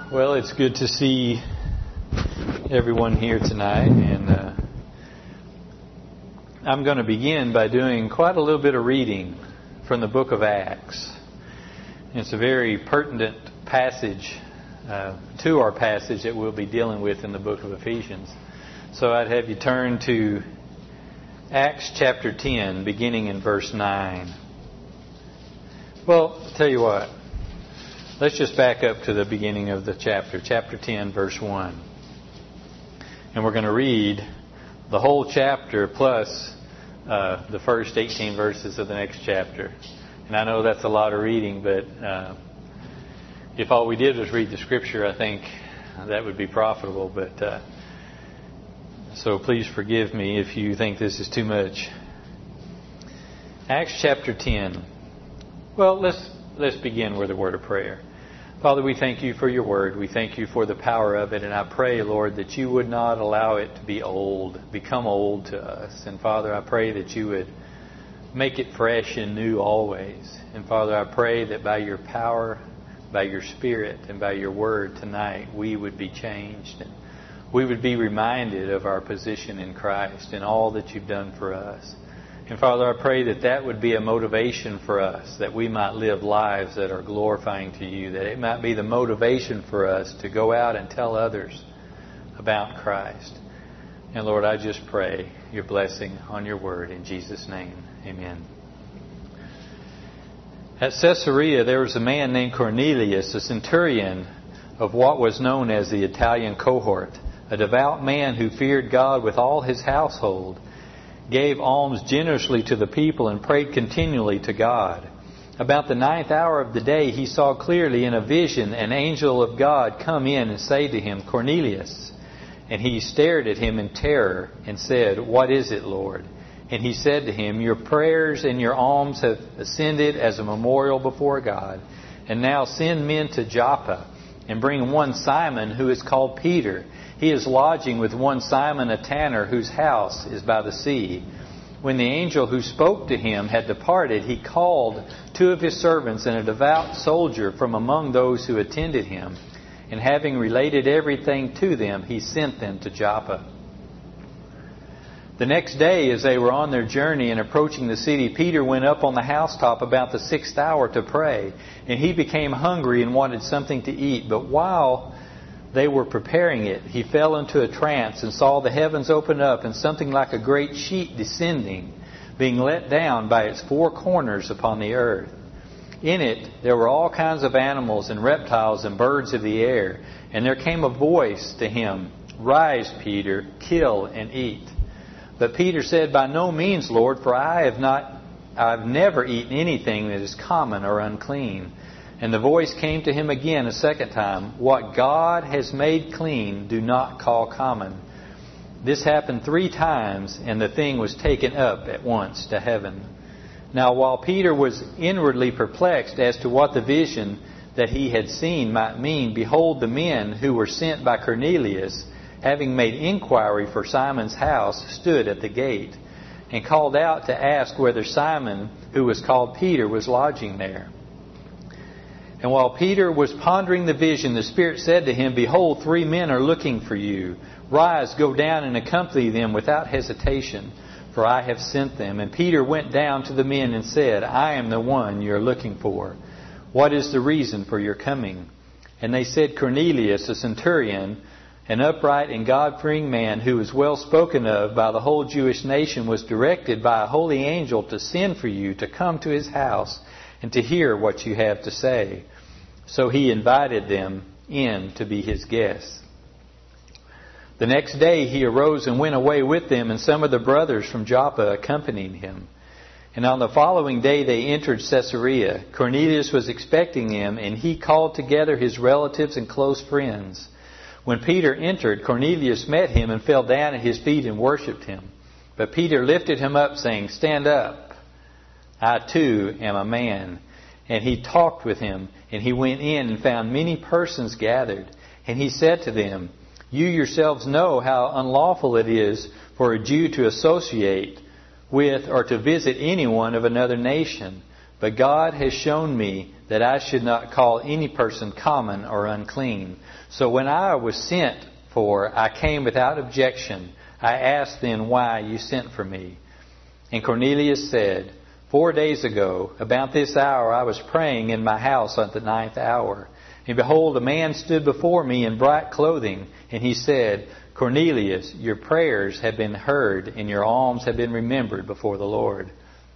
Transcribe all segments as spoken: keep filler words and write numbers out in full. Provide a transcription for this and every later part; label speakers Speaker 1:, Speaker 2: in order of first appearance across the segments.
Speaker 1: Well, it's good to see everyone here tonight, and uh, I'm going to begin by doing quite a little bit of reading from the book of Acts. It's a very pertinent passage uh, to our passage that we'll be dealing with in the book of Ephesians. So I'd have you turn to Acts chapter ten, beginning in verse nine. Well, I'll tell you what. Let's just back up to the beginning of the chapter, chapter ten, verse one. And we're going to read the whole chapter plus uh, the first eighteen verses of the next chapter. And I know that's a lot of reading, but uh, if all we did was read the Scripture, I think that would be profitable. But uh, so please forgive me if you think this is too much. Acts chapter ten. Well, let's let's begin with a word of prayer. Father, we thank you for your word. We thank you for the power of it. And I pray, Lord, that you would not allow it to be old, become old to us. And Father, I pray that you would make it fresh and new always. And Father, I pray that by your power, by your Spirit, and by your word tonight, we would be changed. And we would be reminded of our position in Christ and all that you've done for us. And Father, I pray that that would be a motivation for us, that we might live lives that are glorifying to you, that it might be the motivation for us to go out and tell others about Christ. And Lord, I just pray your blessing on your word in Jesus' name. Amen. At Caesarea, there was a man named Cornelius, a centurion of what was known as the Italian cohort, a devout man who feared God with all his household, gave alms generously to the people, and prayed continually to God. About the ninth hour of the day, he saw clearly in a vision an angel of God come in and say to him, "Cornelius." And he stared at him in terror and said, "What is it, Lord?" And he said to him, "Your prayers and your alms have ascended as a memorial before God. And now send men to Joppa and bring one Simon who is called Peter. He is lodging with one Simon, a tanner, whose house is by the sea." When the angel who spoke to him had departed, he called two of his servants and a devout soldier from among those who attended him. And having related everything to them, he sent them to Joppa. The next day, as they were on their journey and approaching the city, Peter went up on the housetop about the sixth hour to pray. And he became hungry and wanted something to eat. But while they were preparing it, he fell into a trance and saw the heavens open up and something like a great sheet descending, being let down by its four corners upon the earth. In it there were all kinds of animals and reptiles and birds of the air. And there came a voice to him, "Rise, Peter, kill and eat." But Peter said, "By no means, Lord, for I have not, I've never eaten anything that is common or unclean." And the voice came to him again a second time, "What God has made clean, do not call common." This happened three times, and the thing was taken up at once to heaven. Now while Peter was inwardly perplexed as to what the vision that he had seen might mean, behold, the men who were sent by Cornelius, having made inquiry for Simon's house, stood at the gate, and called out to ask whether Simon, who was called Peter, was lodging there. And while Peter was pondering the vision, the Spirit said to him, "Behold, three men are looking for you. Rise, go down and accompany them without hesitation, for I have sent them." And Peter went down to the men and said, "I am the one you are looking for. What is the reason for your coming?" And they said, "Cornelius, a centurion, an upright and God-fearing man who is well spoken of by the whole Jewish nation, was directed by a holy angel to send for you to come to his house and to hear what you have to say." So he invited them in to be his guests. The next day he arose and went away with them, and some of the brothers from Joppa accompanied him. And on the following day they entered Caesarea. Cornelius was expecting them, and he called together his relatives and close friends. When Peter entered, Cornelius met him and fell down at his feet and worshipped him. But Peter lifted him up, saying, "Stand up. I too am a man." And he talked with him, and he went in and found many persons gathered. And he said to them, "You yourselves know how unlawful it is for a Jew to associate with or to visit anyone of another nation. But God has shown me that I should not call any person common or unclean. So when I was sent for, I came without objection. I asked then why you sent for me. And Cornelius said, Four days ago, about this hour, I was praying in my house at the ninth hour. And behold, a man stood before me in bright clothing, and he said, Cornelius, your prayers have been heard, and your alms have been remembered before the Lord.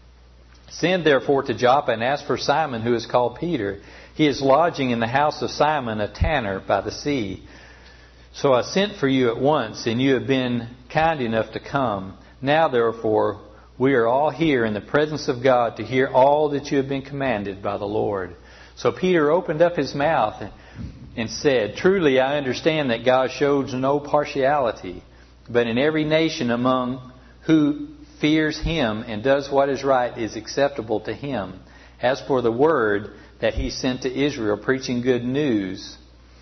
Speaker 1: Send therefore to Joppa and ask for Simon, who is called Peter. He is lodging in the house of Simon, a tanner by the sea. So I sent for you at once, and you have been kind enough to come. Now therefore, we are all here in the presence of God to hear all that you have been commanded by the Lord. So Peter opened up his mouth and said, Truly I understand that God shows no partiality, but in every nation among who fears Him and does what is right is acceptable to Him. As for the word that He sent to Israel, preaching good news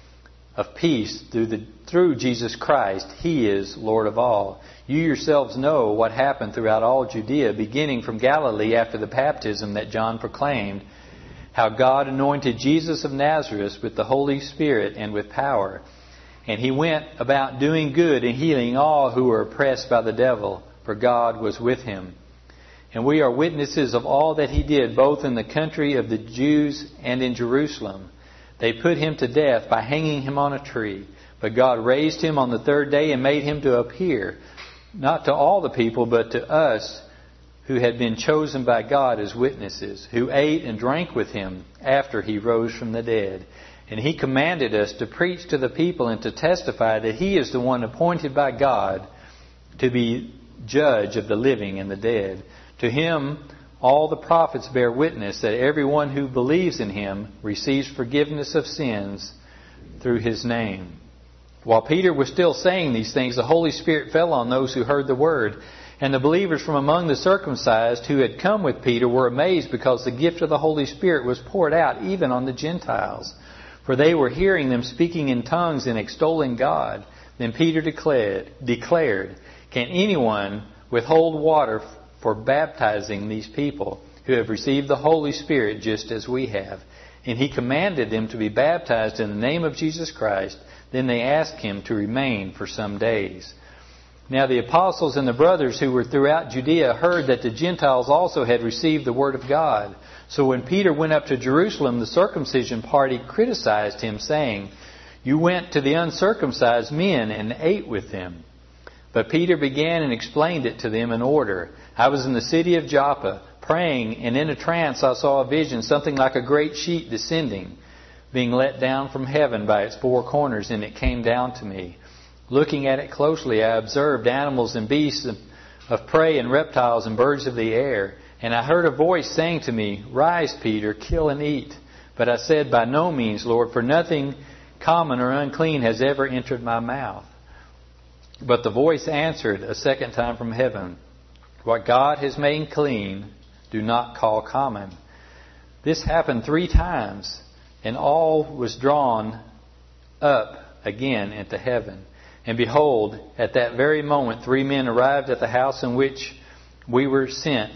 Speaker 1: of peace through the through Jesus Christ, He is Lord of all. You yourselves know what happened throughout all Judea, beginning from Galilee after the baptism that John proclaimed, how God anointed Jesus of Nazareth with the Holy Spirit and with power. And He went about doing good and healing all who were oppressed by the devil, for God was with Him. And we are witnesses of all that He did, both in the country of the Jews and in Jerusalem. They put Him to death by hanging Him on a tree. But God raised Him on the third day and made Him to appear, not to all the people, but to us who had been chosen by God as witnesses, who ate and drank with Him after He rose from the dead. And He commanded us to preach to the people and to testify that He is the one appointed by God to be judge of the living and the dead. To Him all the prophets bear witness that everyone who believes in Him receives forgiveness of sins through His name. While Peter was still saying these things, the Holy Spirit fell on those who heard the word. And the believers from among the circumcised who had come with Peter were amazed because the gift of the Holy Spirit was poured out even on the Gentiles. For they were hearing them speaking in tongues and extolling God. Then Peter declared, declared, Can anyone withhold water for baptizing these people who have received the Holy Spirit just as we have? And he commanded them to be baptized in the name of Jesus Christ. Then they asked him to remain for some days. Now the apostles and the brothers who were throughout Judea heard that the Gentiles also had received the word of God. So when Peter went up to Jerusalem, the circumcision party criticized him, saying, You went to the uncircumcised men and ate with them. But Peter began and explained it to them in order. I was in the city of Joppa, praying, and in a trance I saw a vision, something like a great sheet descending, being let down from heaven by its four corners, and it came down to me. Looking at it closely, I observed animals and beasts of prey and reptiles and birds of the air. And I heard a voice saying to me, Rise, Peter, kill and eat. But I said, By no means, Lord, for nothing common or unclean has ever entered my mouth. But the voice answered a second time from heaven, What God has made clean, do not call common. This happened three times, and all was drawn up again into heaven. And behold, at that very moment, three men arrived at the house in which we were sent,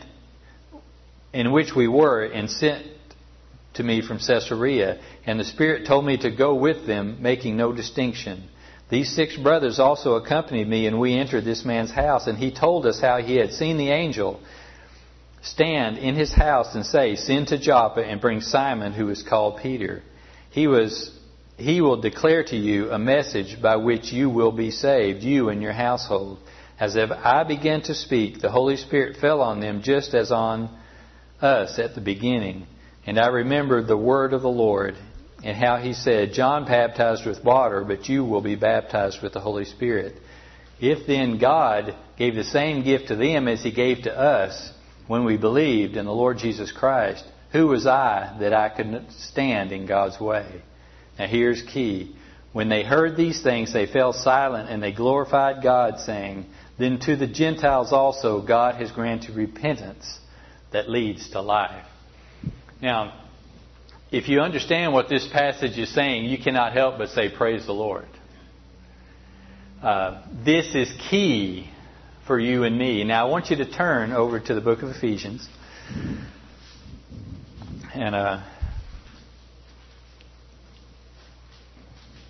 Speaker 1: in which we were, and sent to me from Caesarea. And the Spirit told me to go with them, making no distinction. These six brothers also accompanied me, and we entered this man's house. And he told us how he had seen the angel stand in his house and say, Send to Joppa and bring Simon, who is called Peter. He was... He will declare to you a message by which you will be saved, you and your household. As if I began to speak, the Holy Spirit fell on them just as on us at the beginning. And I remembered the word of the Lord and how He said, John baptized with water, but you will be baptized with the Holy Spirit. If then God gave the same gift to them as He gave to us when we believed in the Lord Jesus Christ, who was I that I could stand in God's way? Now here's key. When they heard these things, they fell silent and they glorified God, saying, Then to the Gentiles also God has granted repentance that leads to life. Now, if you understand what this passage is saying, you cannot help but say, Praise the Lord. Uh, this is key for you and me. Now I want you to turn over to the book of Ephesians. And... Uh,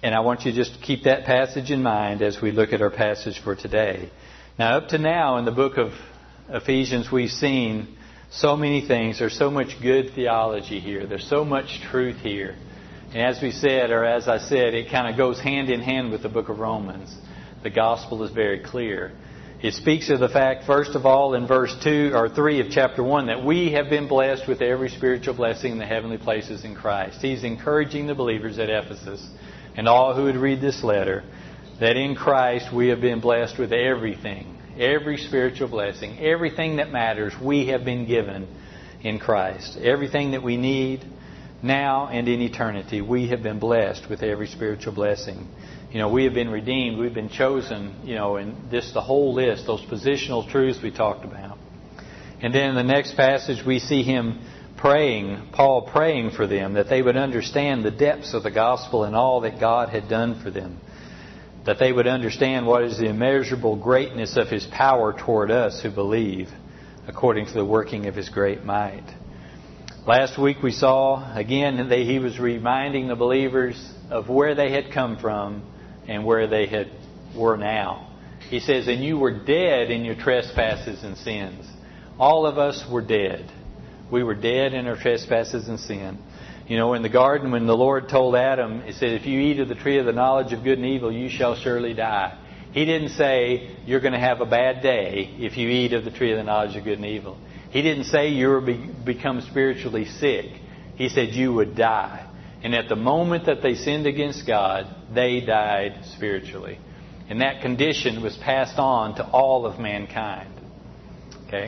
Speaker 1: And I want you just to keep that passage in mind as we look at our passage for today. Now, up to now in the book of Ephesians, we've seen so many things. There's so much good theology here. There's so much truth here. And as we said, or as I said, it kind of goes hand in hand with the book of Romans. The gospel is very clear. It speaks of the fact, first of all, in verse two or three of chapter one, that we have been blessed with every spiritual blessing in the heavenly places in Christ. He's encouraging the believers at Ephesus and all who would read this letter that in Christ we have been blessed with everything, every spiritual blessing, everything that matters we have been given in Christ. Everything that we need now and in eternity, we have been blessed with every spiritual blessing. You know, we have been redeemed. We've been chosen, you know, and this, the whole list, those positional truths we talked about. And then in the next passage, we see him praying, Paul praying for them, that they would understand the depths of the gospel and all that God had done for them. That they would understand what is the immeasurable greatness of his power toward us who believe, according to the working of his great might. Last week we saw, again, that he was reminding the believers of where they had come from and where they had were now. He says, and you were dead in your trespasses and sins. All of us were dead. We were dead in our trespasses and sin. You know, in the garden when the Lord told Adam, He said, if you eat of the tree of the knowledge of good and evil, you shall surely die. He didn't say, you're going to have a bad day if you eat of the tree of the knowledge of good and evil. He didn't say you will be, become spiritually sick. He said you would die. And at the moment that they sinned against God, they died spiritually. And that condition was passed on to all of mankind. Okay?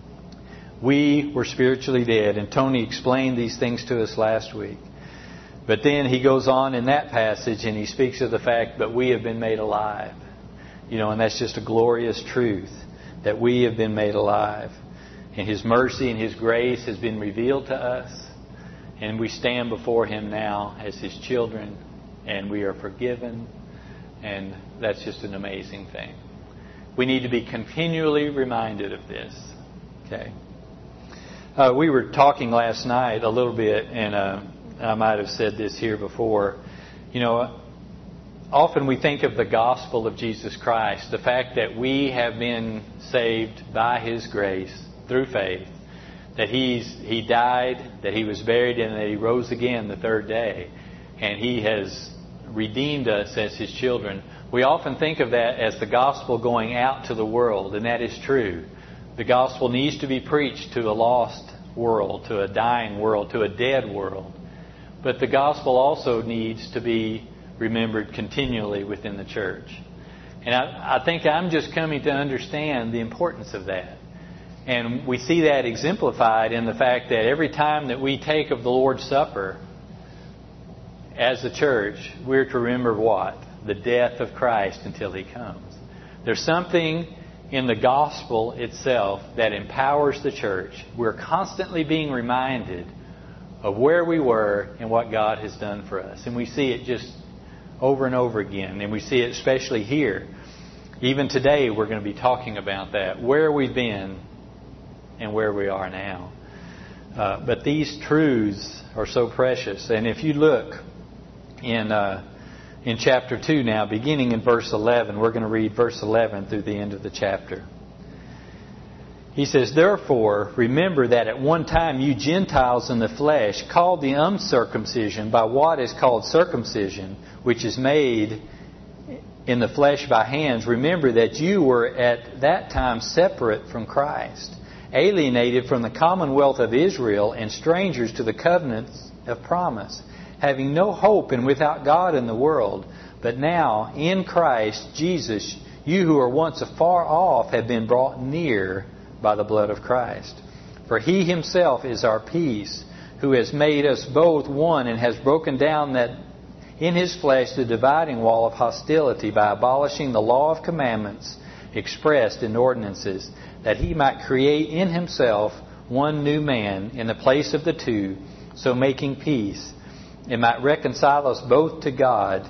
Speaker 1: We were spiritually dead. And Tony explained these things to us last week. But then he goes on in that passage and he speaks of the fact that we have been made alive. You know, and that's just a glorious truth, that we have been made alive. And His mercy and His grace has been revealed to us. And we stand before Him now as His children. And we are forgiven. And that's just an amazing thing. We need to be continually reminded of this. Okay. Uh, we were talking last night a little bit, and uh, I might have said this here before. You know, often we think of the gospel of Jesus Christ, the fact that we have been saved by His grace through faith, that He's He died, that He was buried, and that He rose again the third day, and He has redeemed us as His children. We often think of that as the gospel going out to the world, and that is true. The gospel needs to be preached to a lost world, to a dying world, to a dead world. But the gospel also needs to be remembered continually within the church. And I, I think I'm just coming to understand the importance of that. And we see that exemplified in the fact that every time that we take of the Lord's Supper as a church, we're to remember what? The death of Christ until He comes. There's something in the gospel itself that empowers the church. We're constantly being reminded of where we were and what God has done for us. And we see it just over and over again. And we see it especially here. Even today we're going to be talking about that. Where we've been and where we are now. Uh, but these truths are so precious. And if you look in uh, in chapter two now, beginning in verse eleven, we're going to read verse eleven through the end of the chapter. He says, therefore, remember that at one time you Gentiles in the flesh, called the uncircumcision by what is called circumcision, which is made in the flesh by hands, remember that you were at that time separate from Christ, alienated from the commonwealth of Israel and strangers to the covenants of promise, having no hope and without God in the world. But now, in Christ Jesus, you who were once afar off have been brought near by the blood of Christ. For He Himself is our peace, who has made us both one and has broken down that in His flesh the dividing wall of hostility by abolishing the law of commandments expressed in ordinances, that He might create in Himself one new man in the place of the two, so making peace, and might reconcile us both to God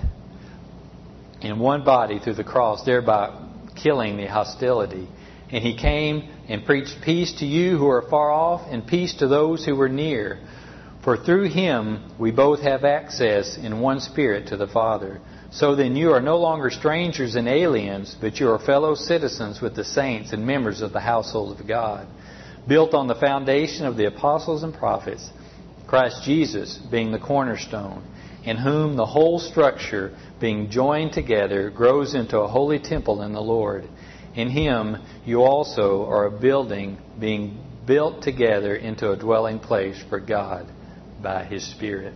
Speaker 1: in one body through the cross, thereby killing the hostility. And He came and preached peace to you who are far off, and peace to those who were near. For through Him we both have access in one Spirit to the Father. So then you are no longer strangers and aliens, but you are fellow citizens with the saints and members of the household of God, built on the foundation of the apostles and prophets, Christ Jesus being the cornerstone, in whom the whole structure, being joined together, grows into a holy temple in the Lord. In Him you also are a building being built together into a dwelling place for God by His Spirit.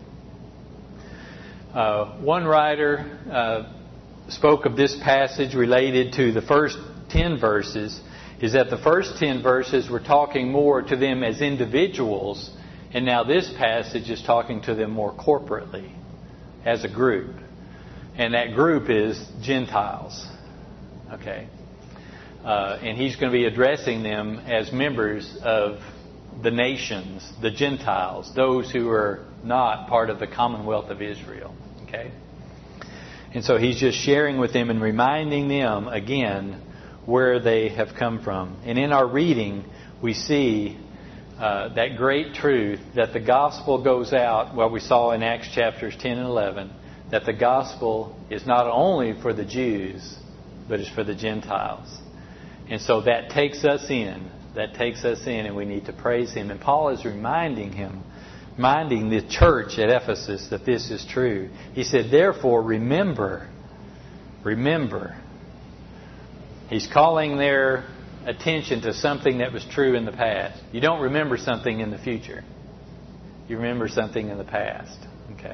Speaker 1: Uh, one writer uh, spoke of this passage related to the first ten verses, is that the first ten verses were talking more to them as individuals, and now this passage is talking to them more corporately, as a group. And that group is Gentiles. Okay. Uh, and he's going to be addressing them as members of the nations, the Gentiles, those who are not part of the commonwealth of Israel. Okay? And so he's just sharing with them and reminding them again where they have come from. And in our reading, we see uh, that great truth that the gospel goes out, well, we saw in Acts chapters ten and eleven, that the gospel is not only for the Jews, but it's for the Gentiles. And so that takes us in. That takes us in, and we need to praise Him. And Paul is reminding him, reminding the church at Ephesus that this is true. He said, therefore, remember, remember. He's calling their attention to something that was true in the past. You don't remember something in the future. You remember something in the past. Okay.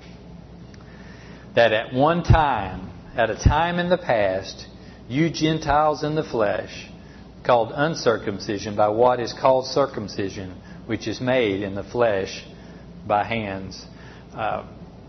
Speaker 1: That at one time, at a time in the past, you Gentiles in the flesh, called uncircumcision by what is called circumcision, which is made in the flesh by hands. Uh,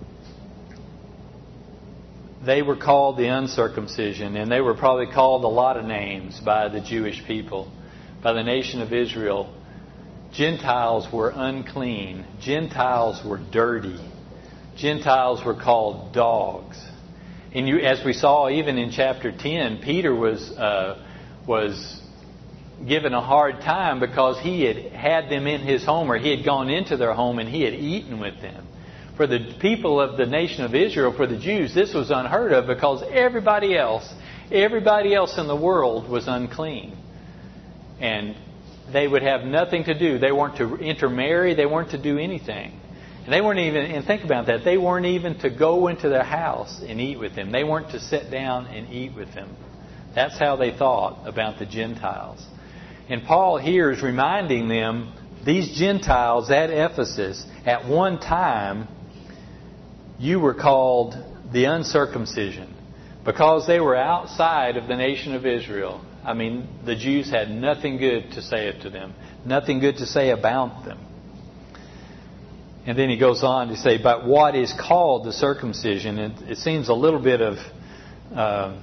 Speaker 1: they were called the uncircumcision, and they were probably called a lot of names by the Jewish people, by the nation of Israel. Gentiles were unclean. Gentiles were dirty. Gentiles were called dogs. And you, as we saw even in chapter ten, Peter was uh, was given a hard time because he had had them in his home, or he had gone into their home and he had eaten with them. For the people of the nation of Israel, for the Jews, this was unheard of because everybody else, everybody else in the world was unclean. And they would have nothing to do. They weren't to intermarry. They weren't to do anything. And they weren't even, and think about that, they weren't even to go into their house and eat with them. They weren't to sit down and eat with them. That's how they thought about the Gentiles. And Paul here is reminding them, these Gentiles at Ephesus, at one time, you were called the uncircumcision because they were outside of the nation of Israel. I mean, the Jews had nothing good to say to them, nothing good to say about them. And then he goes on to say, but what is called the circumcision, it, it seems a little bit of, uh,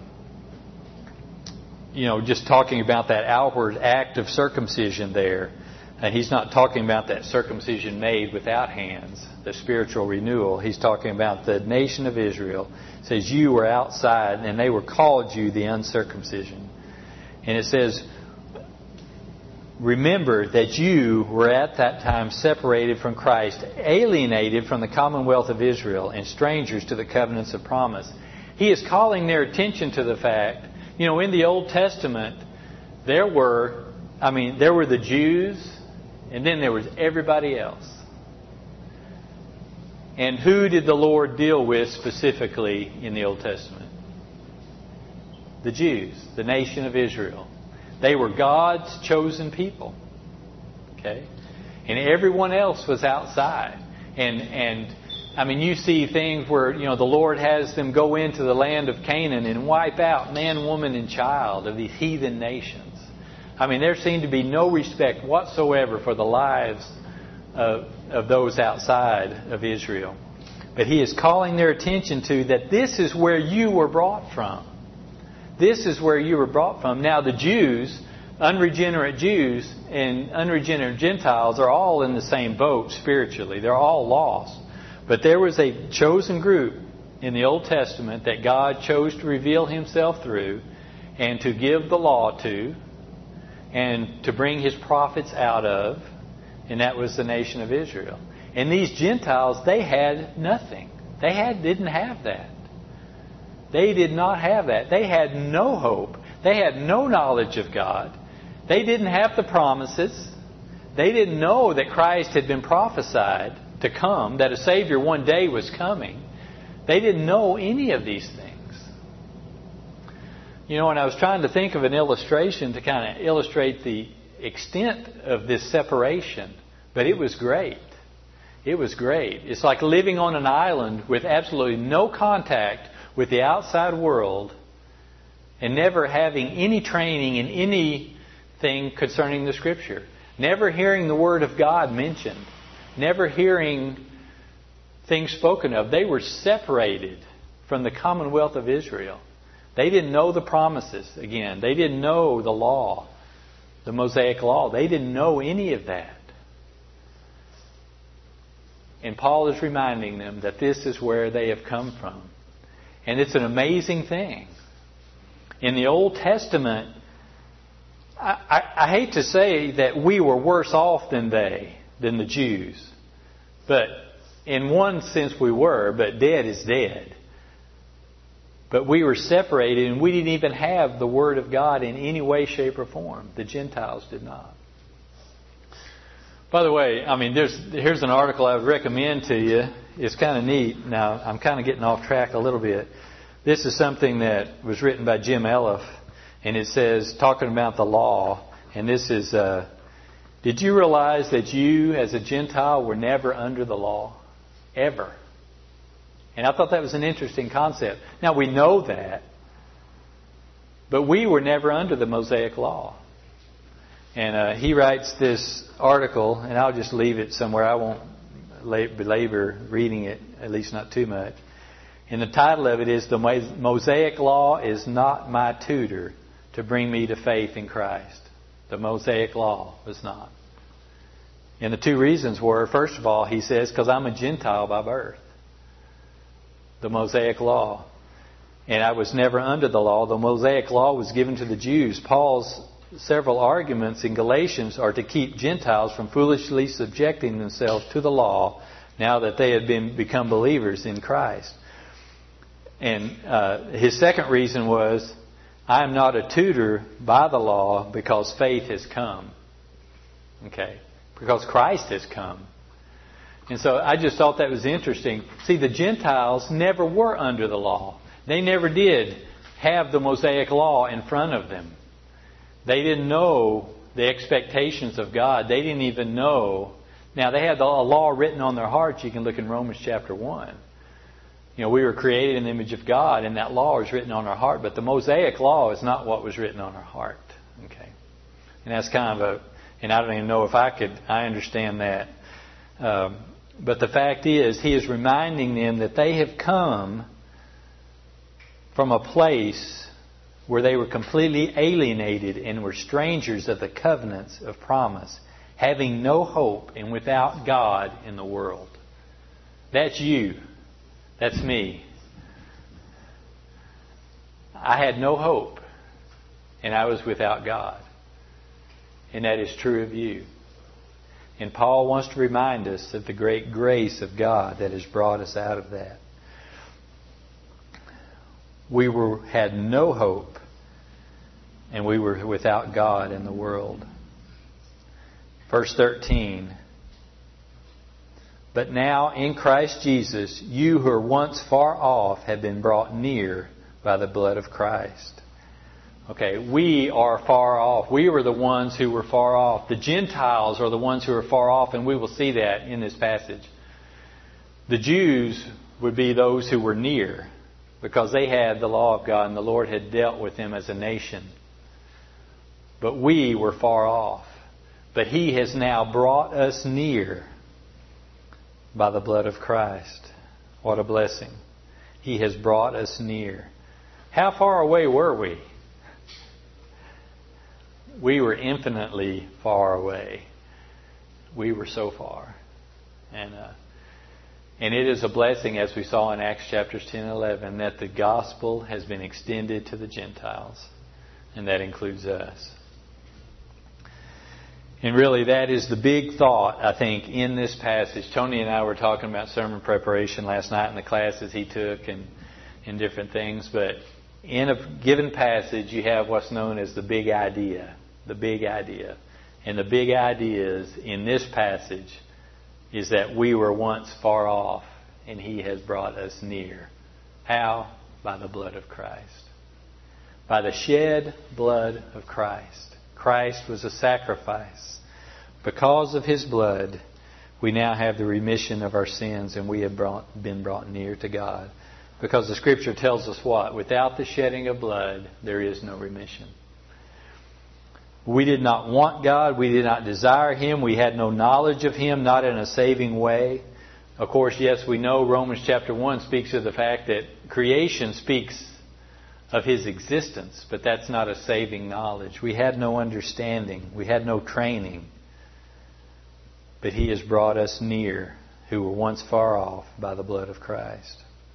Speaker 1: you know, just talking about that outward act of circumcision there. And he's not talking about that circumcision made without hands, the spiritual renewal. He's talking about the nation of Israel. It says you were outside and they were called you the uncircumcision. And it says, remember that you were at that time separated from Christ, alienated from the commonwealth of Israel, and strangers to the covenants of promise. He is calling their attention to the fact, you know, in the Old Testament, there were, I mean, there were the Jews, and then there was everybody else. And who did the Lord deal with specifically in the Old Testament? The Jews, the nation of Israel. They were God's chosen people. Okay? And everyone else was outside. And and I mean, you see things where, you know, the Lord has them go into the land of Canaan and wipe out man, woman, and child of these heathen nations. I mean, there seemed to be no respect whatsoever for the lives of, of those outside of Israel. But He is calling their attention to that this is where you were brought from. This is where you were brought from. Now the Jews, unregenerate Jews and unregenerate Gentiles are all in the same boat spiritually. They're all lost. But there was a chosen group in the Old Testament that God chose to reveal Himself through and to give the law to and to bring His prophets out of, and that was the nation of Israel. And these Gentiles, they had nothing. They had didn't have that. They did not have that. They had no hope. They had no knowledge of God. They didn't have the promises. They didn't know that Christ had been prophesied to come, that a Savior one day was coming. They didn't know any of these things. You know, and I was trying to think of an illustration to kind of illustrate the extent of this separation, but it was great. It was great. It's like living on an island with absolutely no contact with the outside world and never having any training in anything concerning the Scripture. Never hearing the Word of God mentioned. Never hearing things spoken of. They were separated from the commonwealth of Israel. They didn't know the promises, again. They didn't know the law, the Mosaic law. They didn't know any of that. And Paul is reminding them that this is where they have come from. And it's an amazing thing. In the Old Testament, I, I, I hate to say that we were worse off than they, than the Jews. But in one sense we were, but dead is dead. But we were separated, and we didn't even have the Word of God in any way, shape, or form. The Gentiles did not. By the way, I mean, there's here's an article I would recommend to you. It's kind of neat. Now, I'm kind of getting off track a little bit. This is something that was written by Jim Elliff, and it says, talking about the law, and this is, uh, did you realize that you, as a Gentile, were never under the law? Ever. And I thought that was an interesting concept. Now, we know that, but we were never under the Mosaic law. And uh, he writes this article, and I'll just leave it somewhere. I won't belabor reading it, at least not too much. And the title of it is, "The Mosaic Law is Not My Tutor to Bring Me to Faith in Christ." The Mosaic Law was not. And the two reasons were, first of all, he says, because I'm a Gentile by birth. The Mosaic Law. And I was never under the law. The Mosaic Law was given to the Jews. Paul's several arguments in Galatians are to keep Gentiles from foolishly subjecting themselves to the law now that they have been become believers in Christ. And uh, his second reason was, I am not a tutor by the law because faith has come. Okay? Because Christ has come. And so I just thought that was interesting. See, the Gentiles never were under the law. They never did have the Mosaic law in front of them. They didn't know the expectations of God. They didn't even know. Now, they had a law written on their hearts. You can look in Romans chapter one. You know, we were created in the image of God, and that law is written on our heart. But the Mosaic law is not what was written on our heart. Okay? And that's kind of a... And I don't even know if I could... I understand that. Um, but the fact is, he is reminding them that they have come from a place where they were completely alienated and were strangers of the covenants of promise, having no hope and without God in the world. That's you. That's me. I had no hope, and I was without God. And that is true of you. And Paul wants to remind us of the great grace of God that has brought us out of that. We were had no hope, and we were without God in the world. Verse thirteen. But now in Christ Jesus, you who were once far off have been brought near by the blood of Christ. Okay, we are far off. We were the ones who were far off. The Gentiles are the ones who are far off, and we will see that in this passage. The Jews would be those who were near, because they had the law of God, and the Lord had dealt with them as a nation. But we were far off. But He has now brought us near by the blood of Christ. What a blessing. He has brought us near. How far away were we? We were infinitely far away. We were so far. And uh, and it is a blessing, as we saw in Acts chapters ten and eleven, that the gospel has been extended to the Gentiles. And that includes us. And really that is the big thought, I think, in this passage. Tony and I were talking about sermon preparation last night in the classes he took and, and different things. But in a given passage, you have what's known as the big idea. The big idea. And the big idea is, in this passage, is that we were once far off and He has brought us near. How? By the blood of Christ. By the shed blood of Christ. Christ was a sacrifice. Because of His blood, we now have the remission of our sins and we have brought, been brought near to God. Because the Scripture tells us what? Without the shedding of blood, there is no remission. We did not want God. We did not desire Him. We had no knowledge of Him, not in a saving way. Of course, yes, we know Romans chapter one speaks of the fact that creation speaks of His existence, but that's not a saving knowledge. We had no understanding. We had no training. But He has brought us near, who were once far off, by the blood of Christ.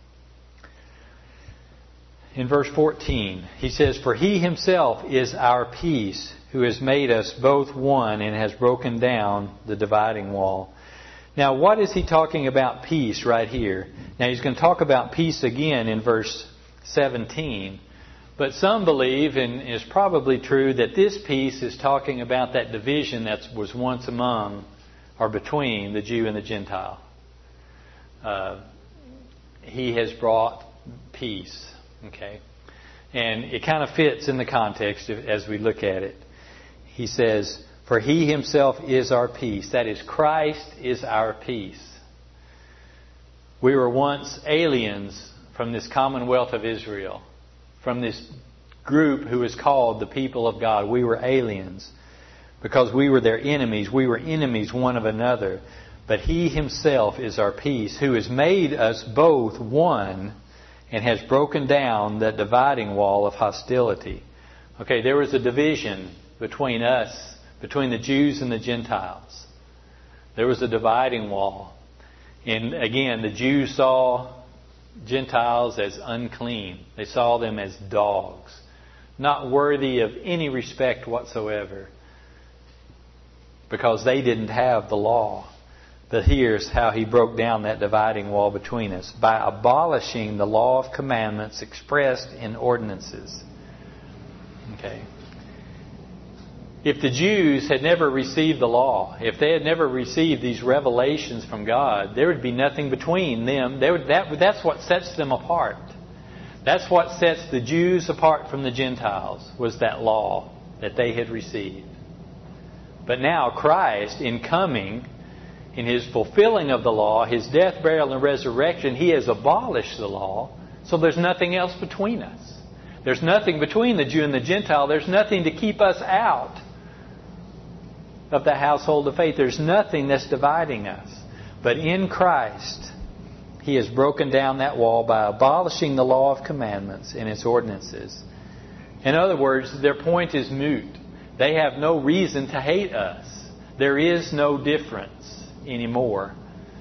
Speaker 1: In verse fourteen, He says, "For He Himself is our peace, who has made us both one and has broken down the dividing wall." Now, what is He talking about peace right here? Now, He's going to talk about peace again in verse seventeen. But some believe, and it's probably true, that this peace is talking about that division that was once among or between the Jew and the Gentile. Uh, he has brought peace. Okay? And it kind of fits in the context as we look at it. He says, "For He Himself is our peace." That is, Christ is our peace. We were once aliens from this commonwealth of Israel, from this group who is called the people of God. We were aliens because we were their enemies. We were enemies one of another. But He Himself is our peace, who has made us both one and has broken down that dividing wall of hostility. Okay, there was a division between us, between the Jews and the Gentiles. There was a dividing wall. And again, the Jews saw Gentiles as unclean. They saw them as dogs, not worthy of any respect whatsoever, because they didn't have the law. But here's how He broke down that dividing wall between us: by abolishing the law of commandments expressed in ordinances. Okay. If the Jews had never received the law, if they had never received these revelations from God, there would be nothing between them. They would, that, that's what sets them apart. That's what sets the Jews apart from the Gentiles, was that law that they had received. But now Christ, in coming, in His fulfilling of the law, His death, burial, and resurrection, He has abolished the law, so there's nothing else between us. There's nothing between the Jew and the Gentile. There's nothing to keep us out of the household of faith. There's nothing that's dividing us. But in Christ, He has broken down that wall by abolishing the law of commandments and its ordinances. In other words, their point is moot. They have no reason to hate us. There is no difference anymore.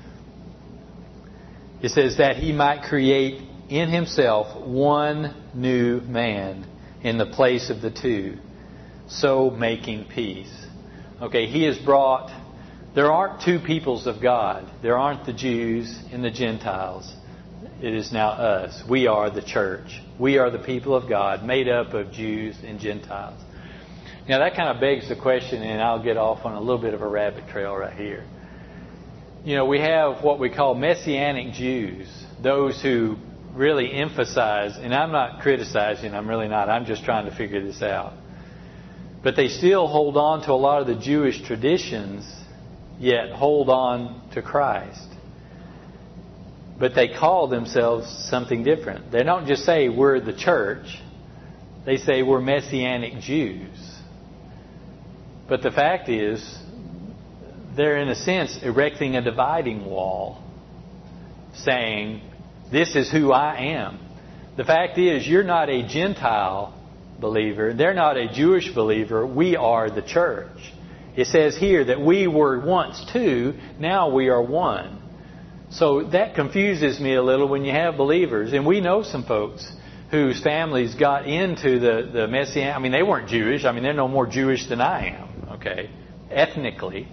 Speaker 1: It says that He might create in Himself one new man in the place of the two, so making peace. Okay, He has brought... There aren't two peoples of God. There aren't the Jews and the Gentiles. It is now us. We are the church. We are the people of God, made up of Jews and Gentiles. Now that kind of begs the question, and I'll get off on a little bit of a rabbit trail right here. You know, we have what we call Messianic Jews, those who really emphasize, and I'm not criticizing, I'm really not, I'm just trying to figure this out. But they still hold on to a lot of the Jewish traditions, yet hold on to Christ. But they call themselves something different. They don't just say we're the church. They say we're Messianic Jews. But the fact is, they're in a sense erecting a dividing wall, saying, this is who I am. The fact is, you're not a Gentile believer. They're not a Jewish believer. We are the church. It says here that we were once two, now we are one. So that confuses me a little when you have believers. And we know some folks whose families got into the, the Messianic... I mean, they weren't Jewish. I mean, they're no more Jewish than I am. Okay? ethnically.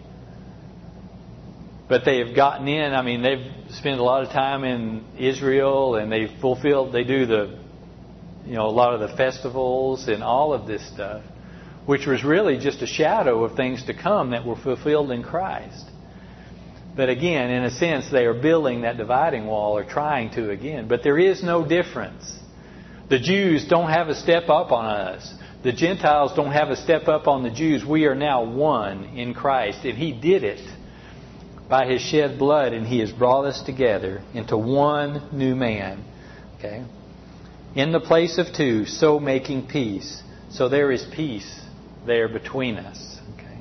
Speaker 1: But they have gotten in. I mean, they've spent a lot of time in Israel, and they've fulfilled, they do the, you know, a lot of the festivals and all of this stuff, which was really just a shadow of things to come that were fulfilled in Christ. But again, in a sense, they are building that dividing wall, or trying to again. But there is no difference. The Jews don't have a step up on us. The Gentiles don't have a step up on the Jews. We are now one in Christ, and He did it by His shed blood, and He has brought us together into one new man. Okay? In the place of two, so making peace. So there is peace there between us. Okay?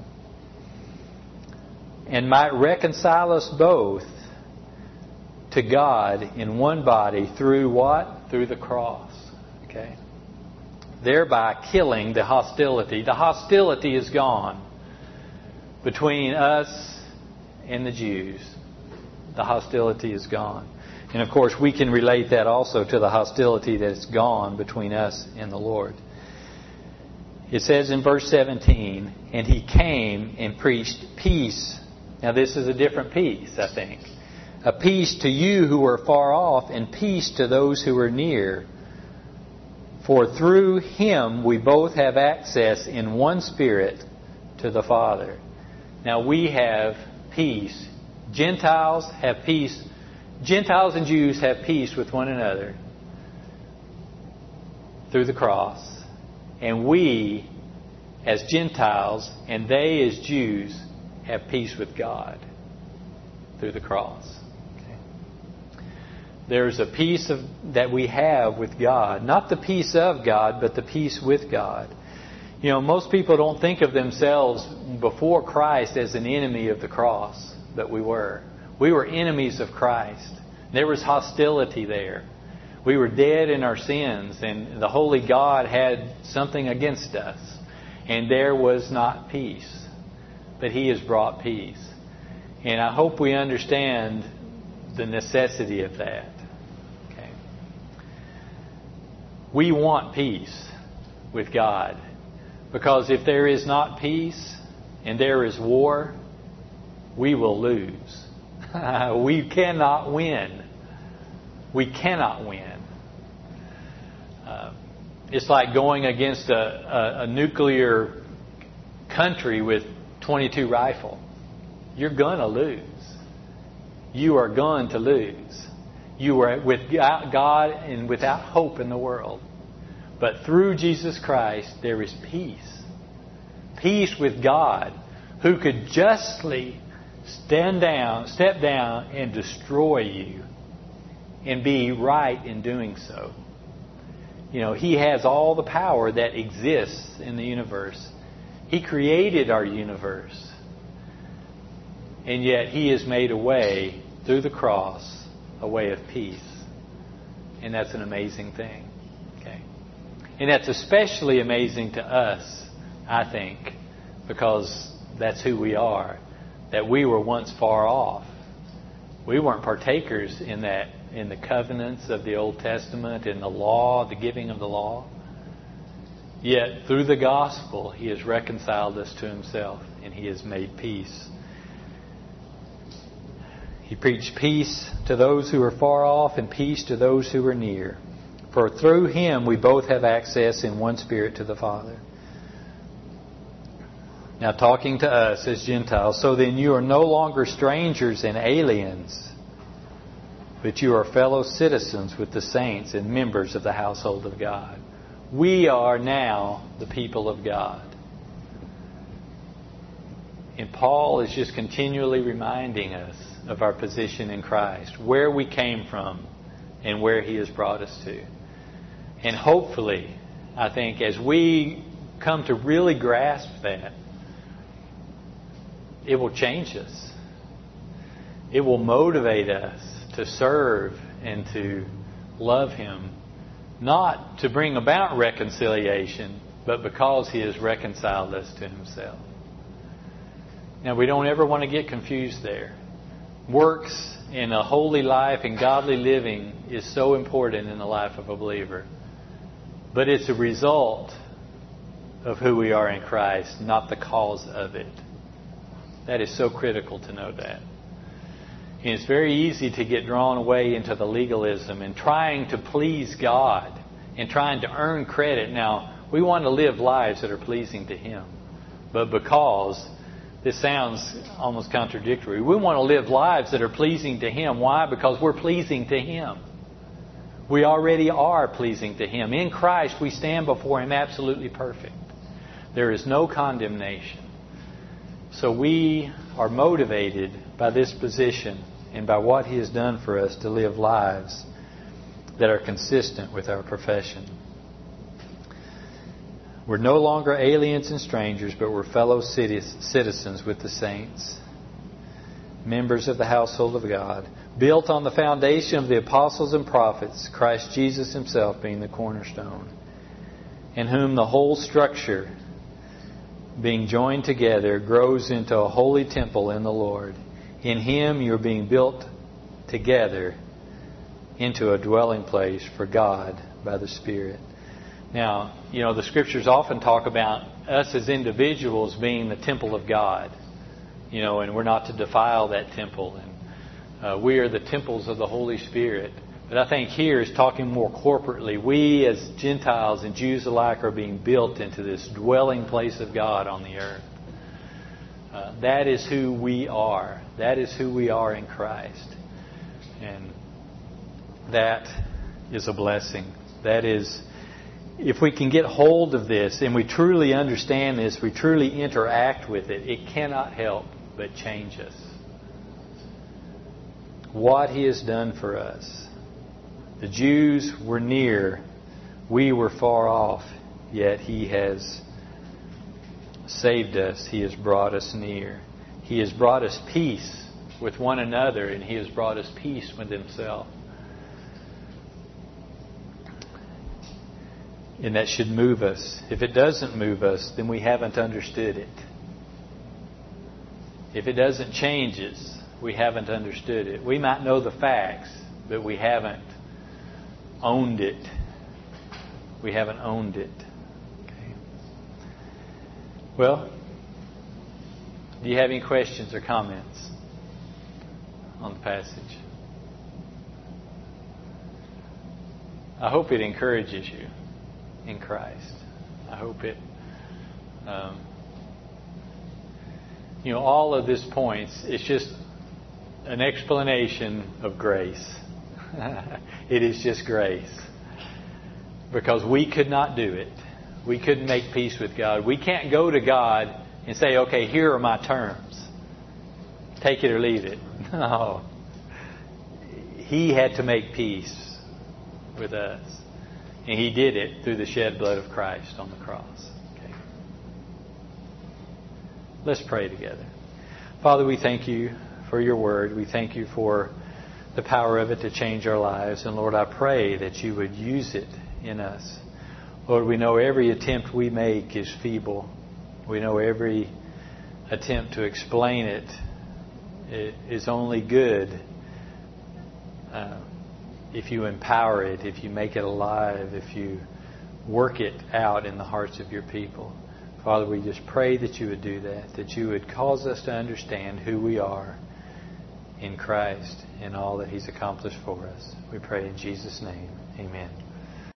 Speaker 1: And might reconcile us both to God in one body through what? Through the cross. Okay? Thereby killing the hostility. The hostility is gone between us and the Jews. The hostility is gone. And of course, we can relate that also to the hostility that's gone between us and the Lord. It says in verse seventeen, and He came and preached peace. Now this is a different peace, I think. A peace to you who are far off, and peace to those who are near. For through Him we both have access in one Spirit to the Father. Now we have peace. Gentiles have peace. Gentiles and Jews have peace with one another through the cross. And we, as Gentiles, and they as Jews, have peace with God through the cross. Okay. There's a peace of, that we have with God. Not the peace of God, but the peace with God. You know, most people don't think of themselves before Christ as an enemy of the cross, but we were. We were enemies of Christ. There was hostility there. We were dead in our sins, and the holy God had something against us. And there was not peace. But He has brought peace. And I hope we understand the necessity of that. Okay. We want peace with God. Because if there is not peace and there is war, we will lose. We cannot win. We cannot win. Uh, it's like going against a, a, a nuclear country with twenty-two rifle. You're going to lose. You are going to lose. You are without God and without hope in the world. But through Jesus Christ, there is peace. Peace with God, who could justly stand down, step down, and destroy you, and be right in doing so. You know, He has all the power that exists in the universe. He created our universe. And yet He has made a way through the cross, a way of peace. And that's an amazing thing. Okay. And that's especially amazing to us, I think, because that's who we are. That we were once far off. We weren't partakers in that, in the covenants of the Old Testament, in the law, the giving of the law. Yet through the gospel, He has reconciled us to Himself, and He has made peace. He preached peace to those who are far off and peace to those who are near. For through Him we both have access in one Spirit to the Father. Now talking to us as Gentiles, so then you are no longer strangers and aliens, but you are fellow citizens with the saints and members of the household of God. We are now the people of God. And Paul is just continually reminding us of our position in Christ, where we came from and where He has brought us to. And hopefully, I think, as we come to really grasp that, it will change us. It will motivate us to serve and to love Him. Not to bring about reconciliation, but because He has reconciled us to Himself. Now, we don't ever want to get confused there. Works in a holy life and godly living is so important in the life of a believer. But it's a result of who we are in Christ, not the cause of it. That is so critical to know that. And it's very easy to get drawn away into the legalism and trying to please God and trying to earn credit. Now, we want to live lives that are pleasing to Him. But because, this sounds almost contradictory, we want to live lives that are pleasing to Him. Why? Because we're pleasing to Him. We already are pleasing to Him. In Christ, we stand before Him absolutely perfect. There is no condemnation. So we are motivated by this position and by what He has done for us to live lives that are consistent with our profession. We're no longer aliens and strangers, but we're fellow citizens with the saints, members of the household of God, built on the foundation of the apostles and prophets, Christ Jesus Himself being the cornerstone, in whom the whole structure, being joined together, grows into a holy temple in the Lord. In Him you're being built together into a dwelling place for God by the Spirit. Now, you know, the Scriptures often talk about us as individuals being the temple of God, you know, and we're not to defile that temple. And uh, we are the temples of the Holy Spirit. But I think here is talking more corporately. We as Gentiles and Jews alike are being built into this dwelling place of God on the earth. Uh, that is who we are. That is who we are in Christ. And that is a blessing. That is, if we can get hold of this and we truly understand this, we truly interact with it, it cannot help but change us. What He has done for us. The Jews were near, we were far off, yet He has saved us. He has brought us near. He has brought us peace with one another, and He has brought us peace with Himself. And that should move us. If it doesn't move us, then we haven't understood it. If it doesn't change us, we haven't understood it. We might know the facts, but we haven't owned it. We haven't owned it. Okay. Well, do you have any questions or comments on the passage? I hope it encourages you in Christ. I hope it, um, you know, all of this points, it's just an explanation of grace. It is just grace. Because we could not do it. We couldn't make peace with God. We can't go to God and say, okay, here are my terms. Take it or leave it. No. He had to make peace with us. And He did it through the shed blood of Christ on the cross. Okay. Let's pray together. Father, we thank You for Your word. We thank You for the power of it to change our lives. And Lord, I pray that You would use it in us. Lord, we know every attempt we make is feeble. We know every attempt to explain it is only good uh, if You empower it, if You make it alive, if You work it out in the hearts of Your people. Father, we just pray that You would do that, that You would cause us to understand who we are in Christ and all that He's accomplished for us. We pray in Jesus' name. Amen.